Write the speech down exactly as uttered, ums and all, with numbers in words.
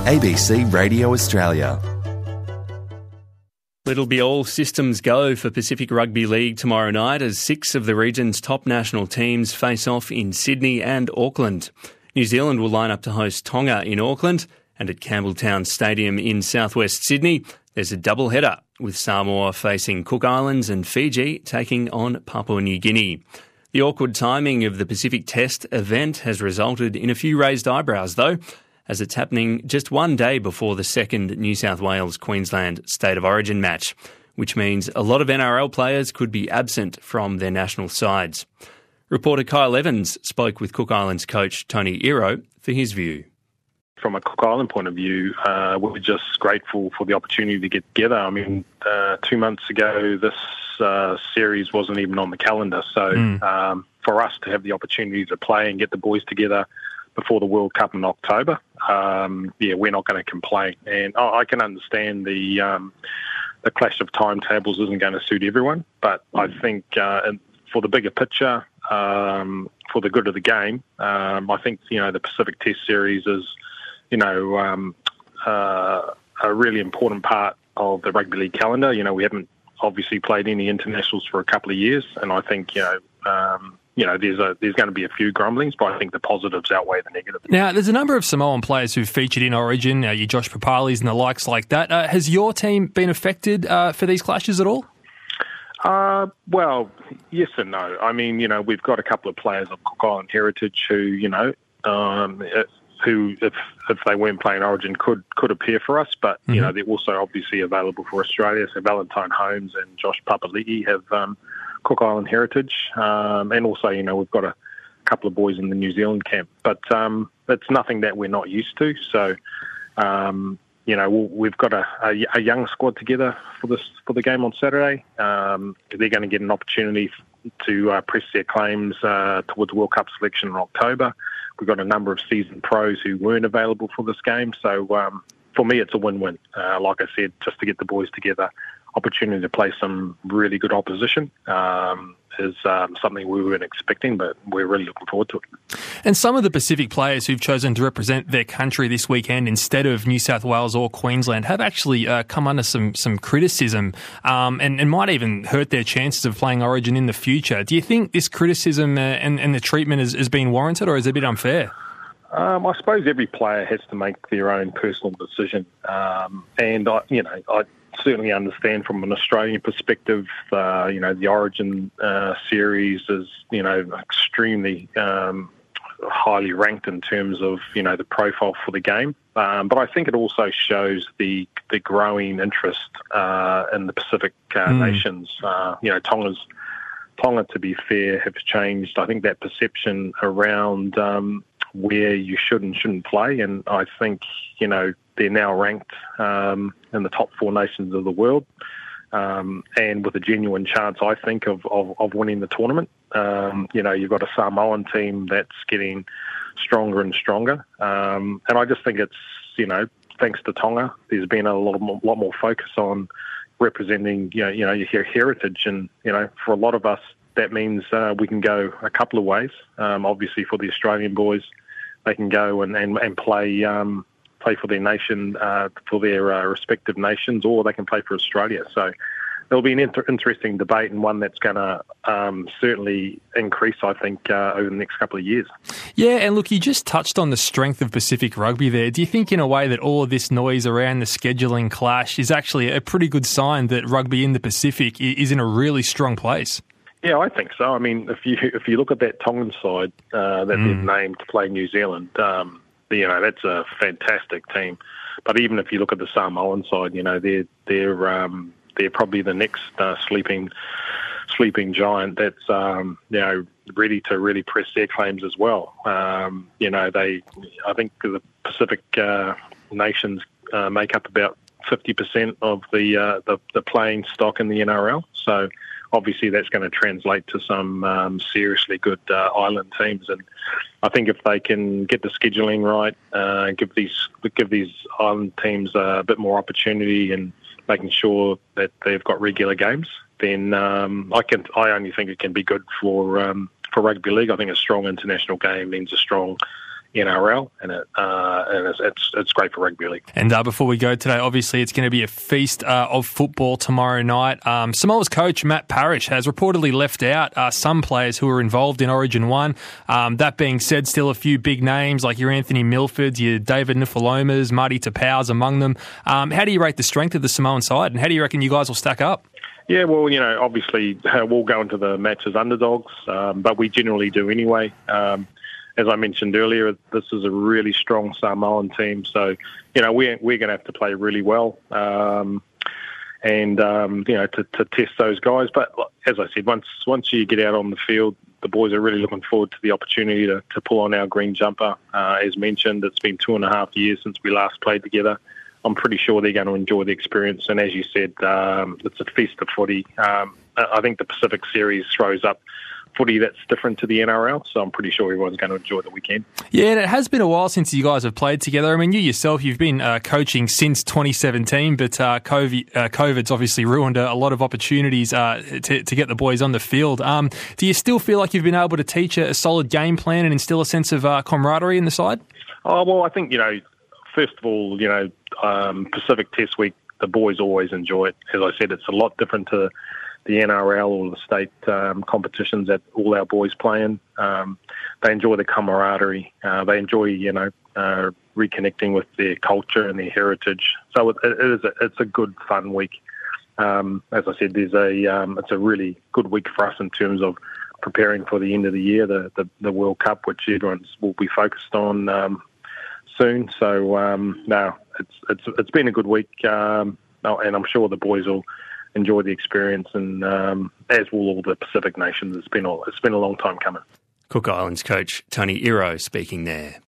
A B C Radio Australia. It'll be all systems go for Pacific Rugby League tomorrow night as six of the region's top national teams face off in Sydney and Auckland. New Zealand will line up to host Tonga in Auckland, and at Campbelltown Stadium in southwest Sydney, there's a double-header with Samoa facing Cook Islands and Fiji taking on Papua New Guinea. The awkward timing of the Pacific Test event has resulted in a few raised eyebrows, though, as it's happening just one day before the second New South Wales-Queensland State of Origin match, which means a lot of N R L players could be absent from their national sides. Reporter Kyle Evans spoke with Cook Islands coach Tony Iro for his view. From a Cook Island point of view, uh, we're just grateful for the opportunity to get together. I mean, uh, two months ago, this uh, series wasn't even on the calendar. So mm. um, for us to have the opportunity to play and get the boys together before the World Cup in October, um, yeah, we're not going to complain. And I, I can understand the um, the clash of timetables isn't going to suit everyone, but I think uh, for the bigger picture, um, for the good of the game, um, I think, you know, the Pacific Test Series is, you know, um, uh, a really important part of the rugby league calendar. You know, we haven't obviously played any internationals for a couple of years, and I think, you know, um, you know, there's a there's going to be a few grumblings, but I think the positives outweigh the negatives. Now, there's a number of Samoan players who've featured in Origin, uh, your Josh Papalis and the likes like that. Uh, has your team been affected uh, for these clashes at all? Uh, well, yes and no. I mean, you know, we've got a couple of players of Cook Island heritage who, you know, um, who, if if they weren't playing Origin, could could appear for us. But, mm-hmm. you know, they're also obviously available for Australia. So Valentine Holmes and Josh Papali'i have um, Cook Island heritage. Um, and also, you know, we've got a couple of boys in the New Zealand camp. But um, it's nothing that we're not used to. So, um, you know, we've got a, a, a young squad together for this for the game on Saturday. Um, they're going to get an opportunity to uh, press their claims uh, towards World Cup selection in October. We've got a number of seasoned pros who weren't available for this game. So um, for me, it's a win-win. Uh, like I said, just to get the boys together, opportunity to play some really good opposition um, is um, something we weren't expecting, but we're really looking forward to it. And some of the Pacific players who've chosen to represent their country this weekend instead of New South Wales or Queensland have actually uh, come under some some criticism um, and, and might even hurt their chances of playing Origin in the future. Do you think this criticism uh, and, and the treatment has, has been warranted, or is it a bit unfair? Um, I suppose every player has to make their own personal decision. Um, and, I, you know, I certainly understand from an Australian perspective, uh, you know, the Origin uh, series is, you know, extremely um, highly ranked in terms of, you know, the profile for the game. Um, but I think it also shows the the growing interest uh, in the Pacific uh, mm. nations. Uh, you know, Tonga's Tonga, to be fair, have changed, I think, that perception around um, where you should and shouldn't play. And I think, you know, they're now ranked um, in the top four nations of the world, um, and with a genuine chance, I think, of, of, of winning the tournament. Um, you know, you've got a Samoan team that's getting stronger and stronger. Um, and I just think it's, you know, thanks to Tonga, there's been a lot more, lot more focus on representing, you know, you know, your heritage. And, you know, for a lot of us, that means uh, we can go a couple of ways. Um, obviously, for the Australian boys, they can go and, and, and play um, play for their nation, uh, for their uh, respective nations, or they can play for Australia. So there'll be an inter- interesting debate, and one that's going to um, certainly increase, I think, uh, over the next couple of years. Yeah, and look, you just touched on the strength of Pacific rugby there. Do you think, in a way, that all of this noise around the scheduling clash is actually a pretty good sign that rugby in the Pacific is in a really strong place? Yeah, I think so. I mean, if you if you look at that Tongan side uh, that mm. they've named to play New Zealand, um, you know, that's a fantastic team. But even if you look at the Samoan side, you know, they're they're um, they're probably the next uh, sleeping sleeping giant that's um, you know, ready to really press their claims as well. Um, you know, they I think the Pacific uh, nations uh, make up about fifty percent of the, uh, the the playing stock in the N R L. So obviously that's going to translate to some um, seriously good uh, island teams, and I think if they can get the scheduling right, uh, give these give these island teams a bit more opportunity and making sure that they've got regular games, then um, I can I only think it can be good for um, for rugby league. I think a strong international game means a strong N R L, and it uh, and it's, it's it's great for rugby league. And uh, before we go today, obviously it's going to be a feast uh, of football tomorrow night. Um, Samoa's coach Matt Parrish has reportedly left out uh, some players who were involved in Origin One. Um, that being said, still a few big names like your Anthony Milfords, your David Nufalomas, Marty Tapau's among them. Um, how do you rate the strength of the Samoan side, and how do you reckon you guys will stack up? Yeah, well, you know, obviously uh, we'll go into the match as underdogs, um, but we generally do anyway. Um, As I mentioned earlier, this is a really strong Samoan team. So, you know, we're, we're going to have to play really well um, and, um, you know, to, to test those guys. But as I said, once once you get out on the field, the boys are really looking forward to the opportunity to, to pull on our green jumper. Uh, as mentioned, it's been two and a half years since we last played together. I'm pretty sure they're going to enjoy the experience. And as you said, um, it's a feast of footy. Um, I think the Pacific Series throws up footy that's different to the N R L, so I'm pretty sure everyone's going to enjoy the weekend. Yeah, and it has been a while since you guys have played together. I mean, you yourself, you've been uh, coaching since twenty seventeen, but uh, COVID, uh, COVID's obviously ruined a, a lot of opportunities uh, to, to get the boys on the field. Um, do you still feel like you've been able to teach a, a solid game plan and instill a sense of uh, camaraderie in the side? Oh, well, I think, you know, first of all, you know, um, Pacific Test Week, the boys always enjoy it. As I said, it's a lot different to the N R L or the state um, competitions that all our boys play in. Um, they enjoy the camaraderie. Uh, they enjoy, you know, uh, reconnecting with their culture and their heritage. So it, it is a, it's a good, fun week. Um, as I said, there's a um, it's a really good week for us in terms of preparing for the end of the year, the the, the World Cup, which everyone will be focused on um, soon. So um, no, it's it's it's been a good week, um, and I'm sure the boys will enjoy the experience, and um, as will all the Pacific nations. It's been a, it's been a long time coming. Cook Islands coach Tony Iro speaking there.